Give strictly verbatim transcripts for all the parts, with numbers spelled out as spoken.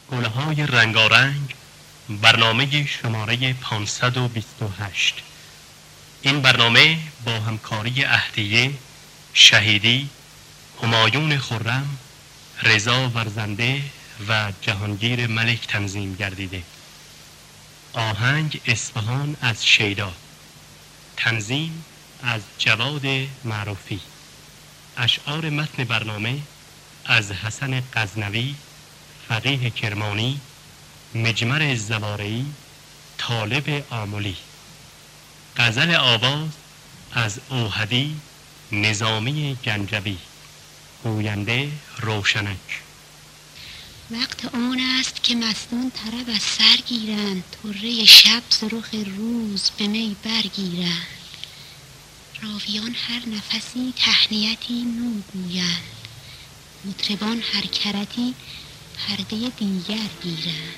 گلهای رنگارنگ، برنامه شماره پانصد و بیست و هشت. این برنامه با همکاری اهدیه، شهیدی، همایون خرم، رضا ورزنده و جهانگیر ملک تنظیم گردیده. آهنگ اصفهان از شیدا، تنظیم از جواد معروفی. اشعار متن برنامه از حسن غزنوی، فقیه کرمانی، مجمر زوارعی، طالب آملی. غزل آواز از اوحدی، نظامی گنجوی. گوینده روشنک. وقت آن است که مستان طرب از سر گیرند، طره شب ز رخ روز به می برگیرند. راویان هر نفسی تهنیتی نو گویند، مطربان هر کرتی پرده دیگر گیرند.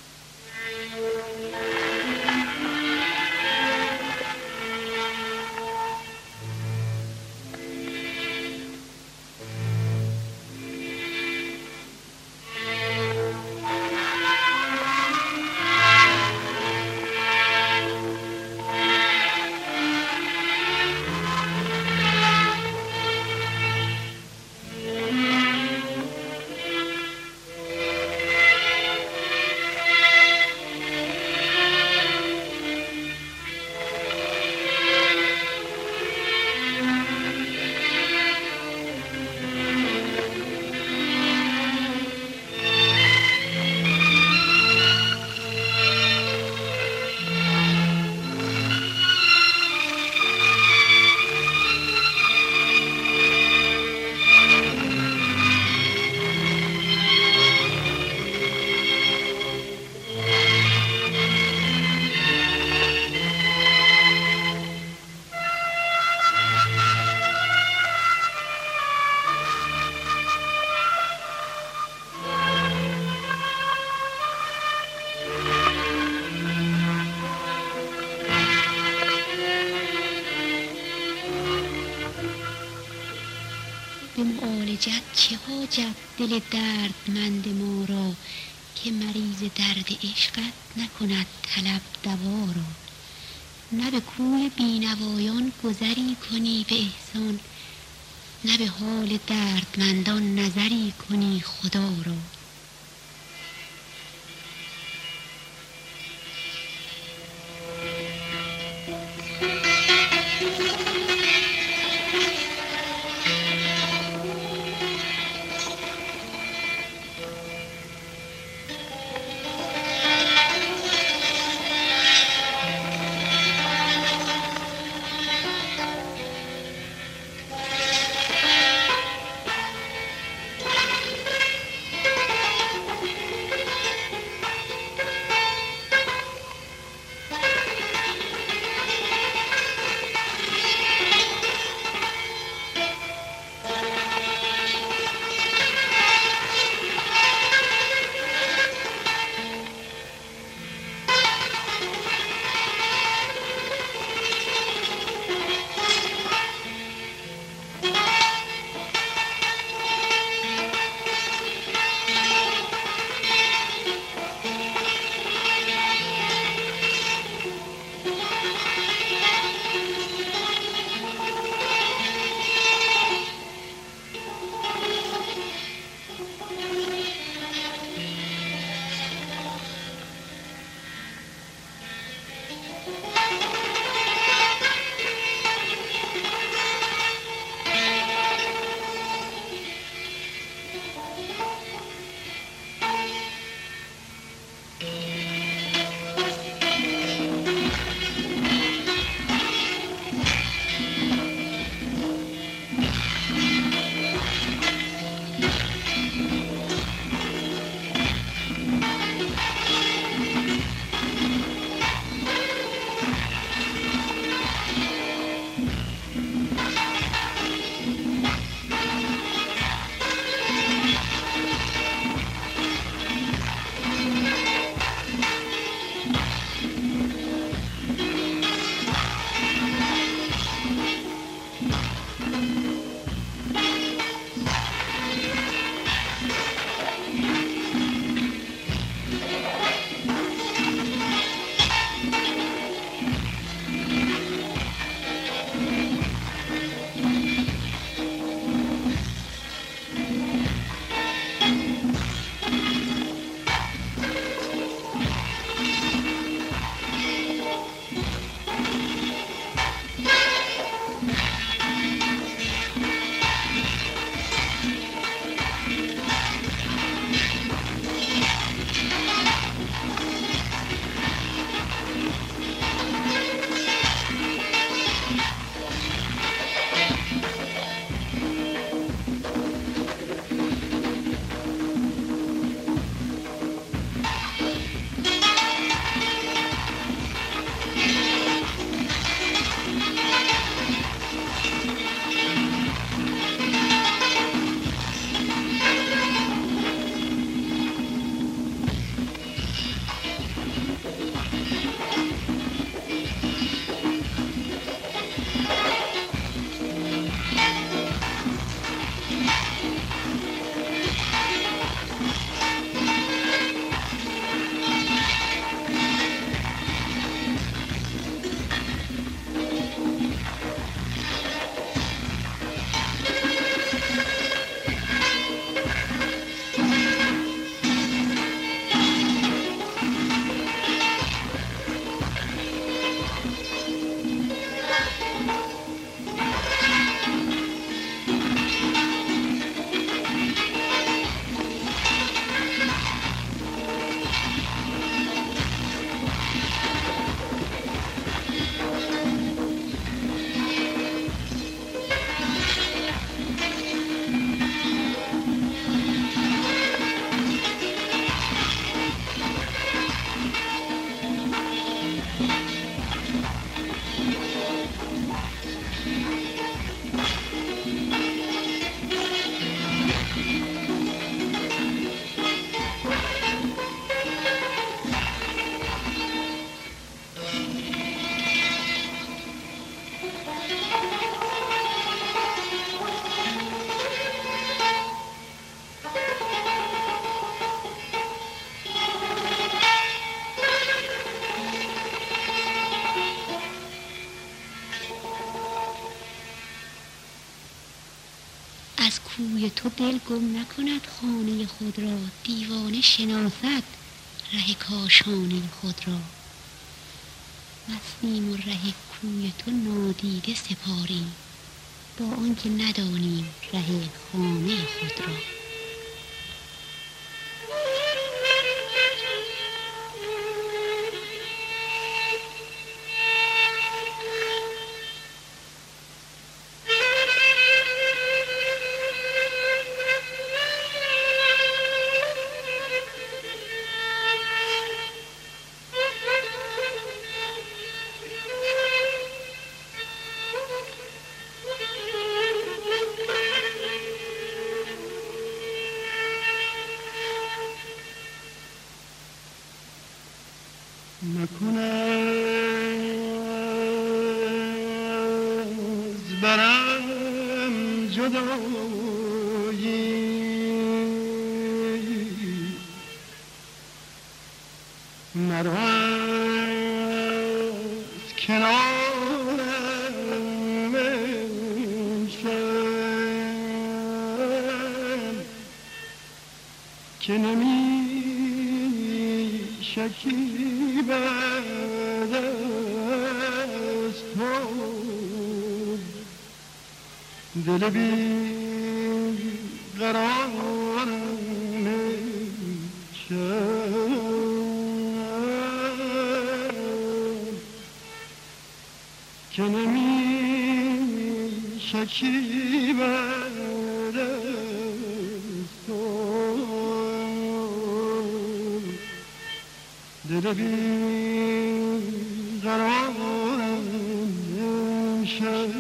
به معالجت چه حاجت دل دردمند ما را، که مریض درد عشقت نکند طلب دوا را. نه به کوی بینوایان گذری کنی به احسان، نه به حال دردمندان نظری کنی خدا را. تو دل گم نکند خانه خود را، دیوانه شناسد ره کاشانه خود را. مستیم و ره کوی تو نادیده سپاریم، با آنکه ندانیم ره خانه خود را. مکن از برم جدایی، مرا از کنارم بنشین که نمی شکیبد از تو دل بی قرارم که نمی شکیبد از تو دل بی قرارم شد.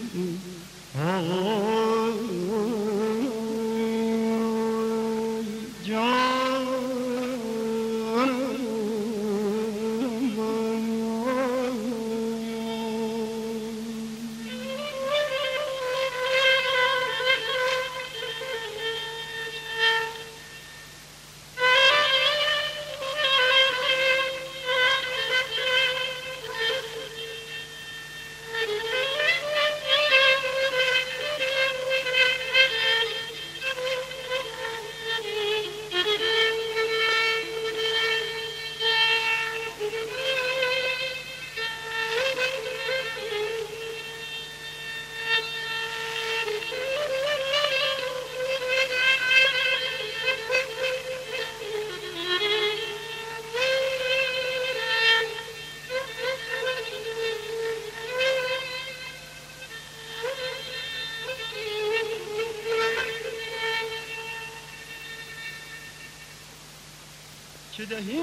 چه دهی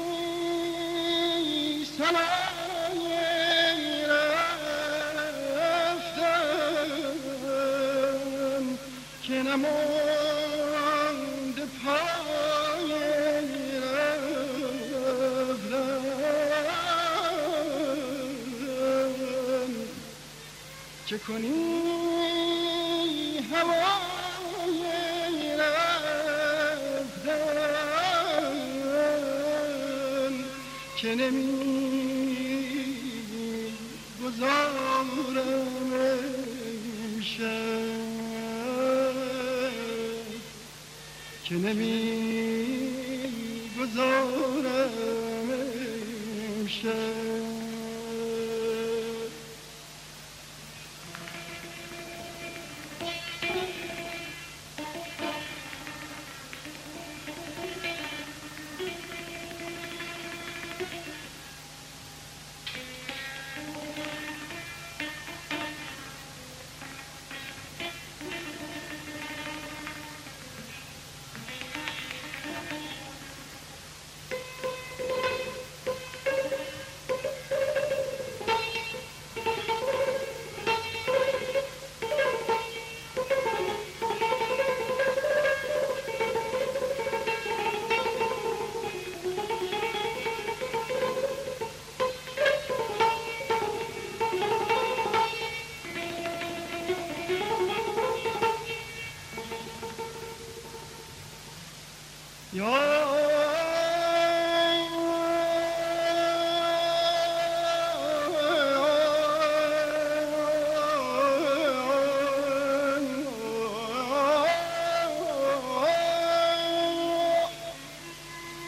سنای رفتم که نماند پای رفتم چه کنی هوای رفتم که نمی گذارم امشب که نمی گذارم امشب.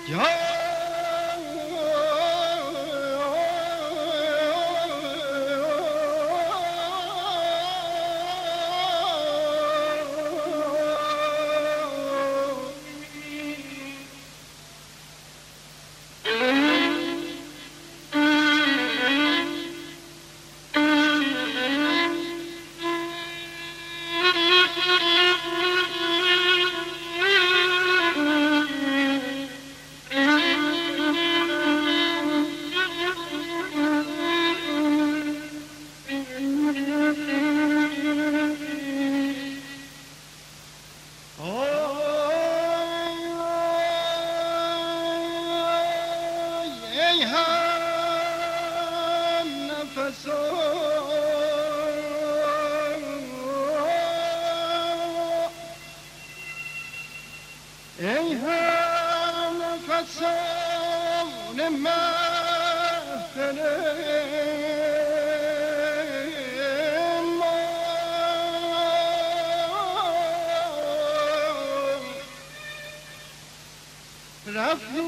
ای هم نفسان محفل ما رفتی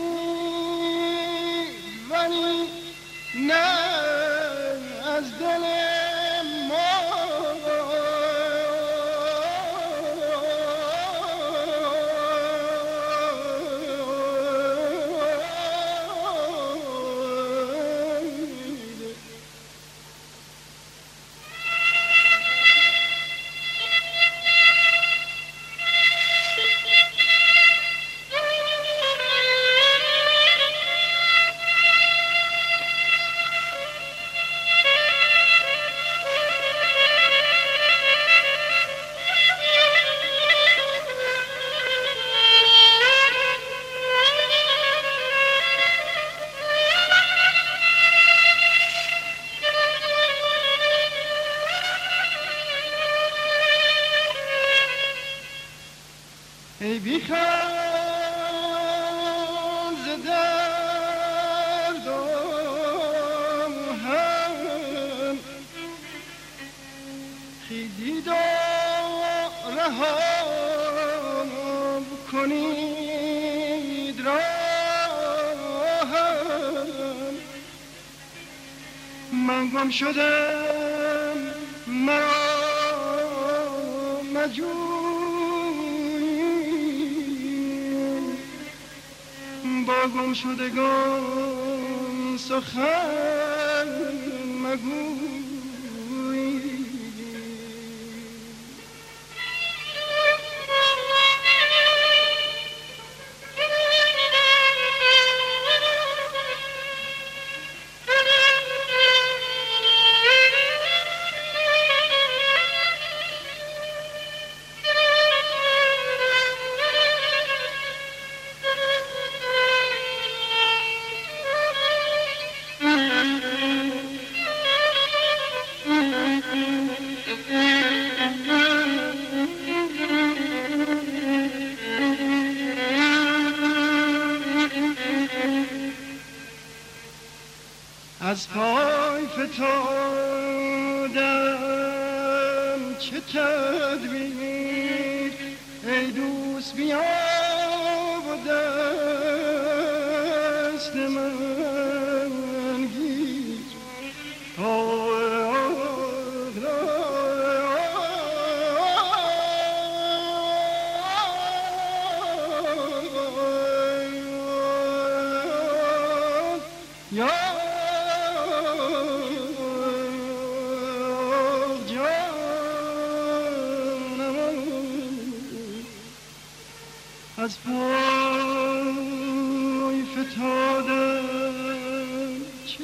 ولی نه از دل ای بیخان ز دردم هم خیزید و رهام کنید راهم من گم شدم مرا مجبور با گم شدگان سخن مگوی از پای فتادم چه تدبیر ای دوست بیا و دست من گیر یا از پای فتادم چه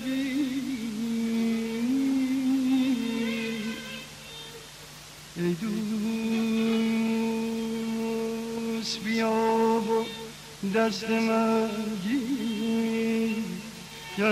تدبیر ای دوست بیا و دست من گیر یا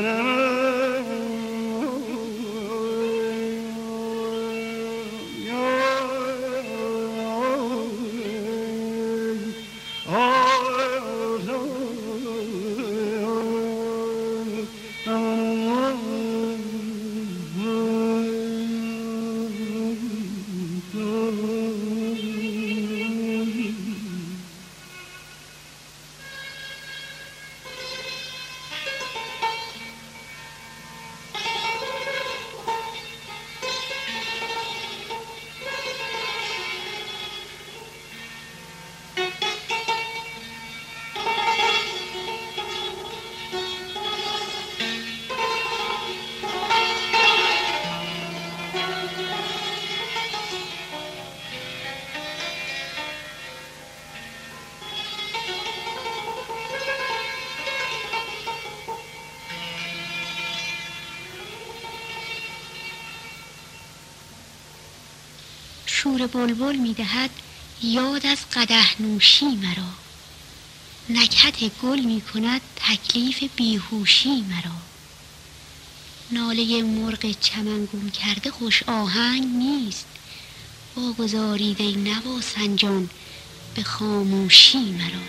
شور بلبل می دهد یاد از قدح نوشی مرا. نکهت گل می کند تکلیف بیهوشی مرا. ناله مرغ چمن گم کرده خوش آهنگ نیست، واگذارید ای نواسنجان به خاموشی مرا.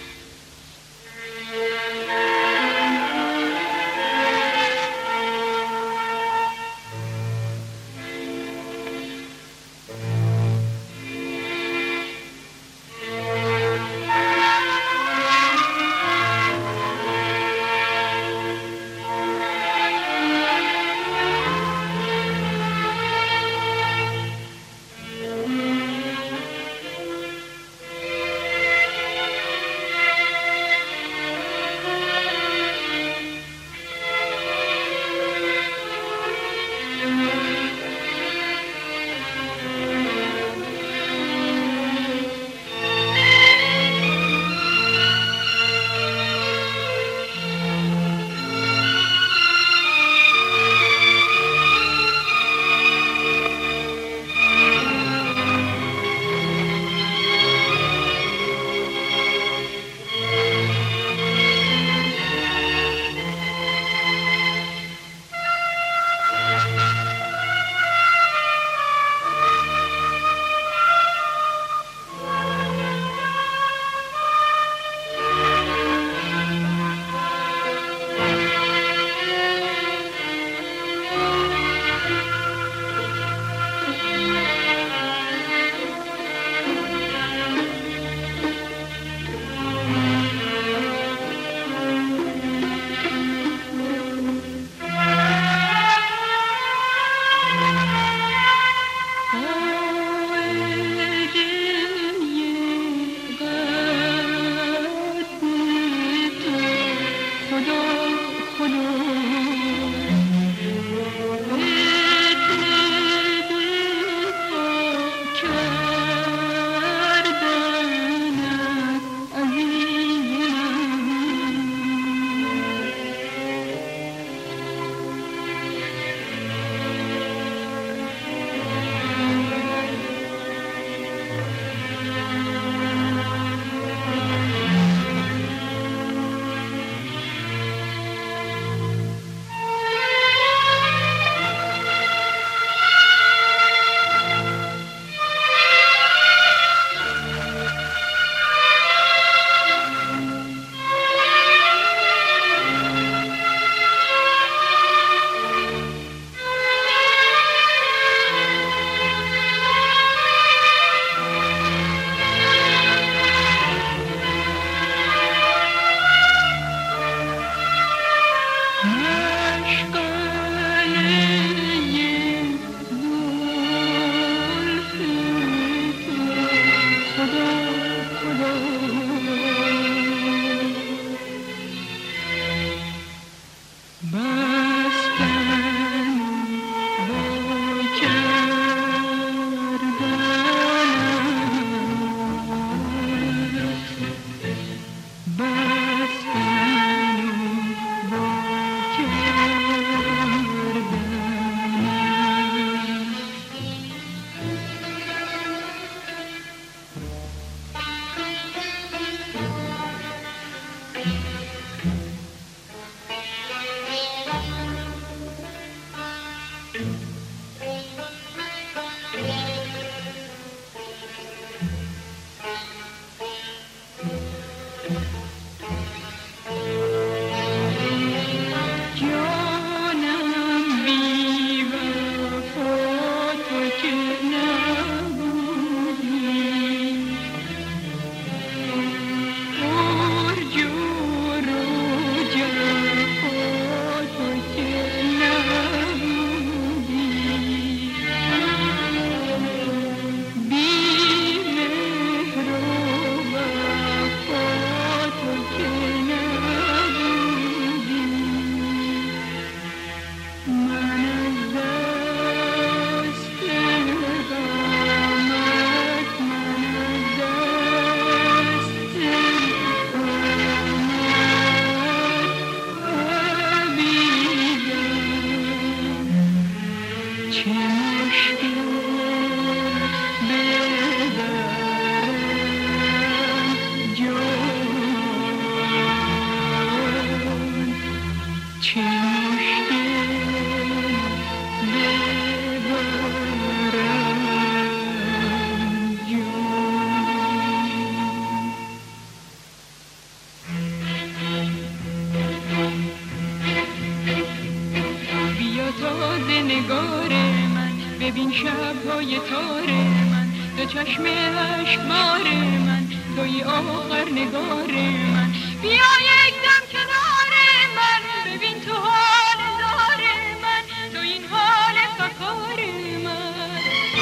ببین شب‌های تار من، دو چشم اشکبار من، توی آخر نگار من. بیا یک دم کنار من، ببین تو حال دار من، تو این حال فکار من.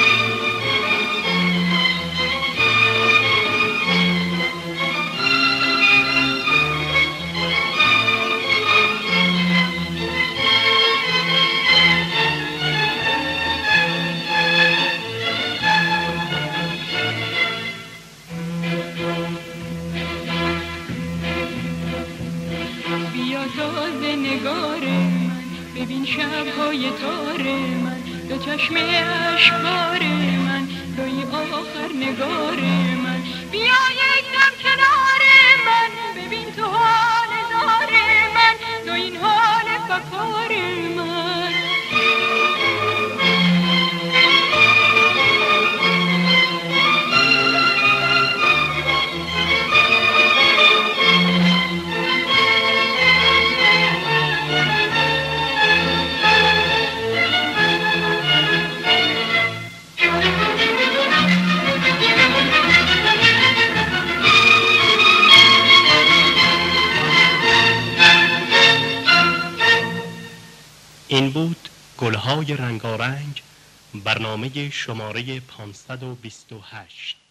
تازه نگار من، ببین شب‌های تار من، دو چشم اشکبار من، توی آخر نگار من. بیا یک دم کنار من، ببین تو حال دار من، تو این حال فکار من. این بود گلهای رنگارنگ، برنامه شماره پانصد و بیست و هشت.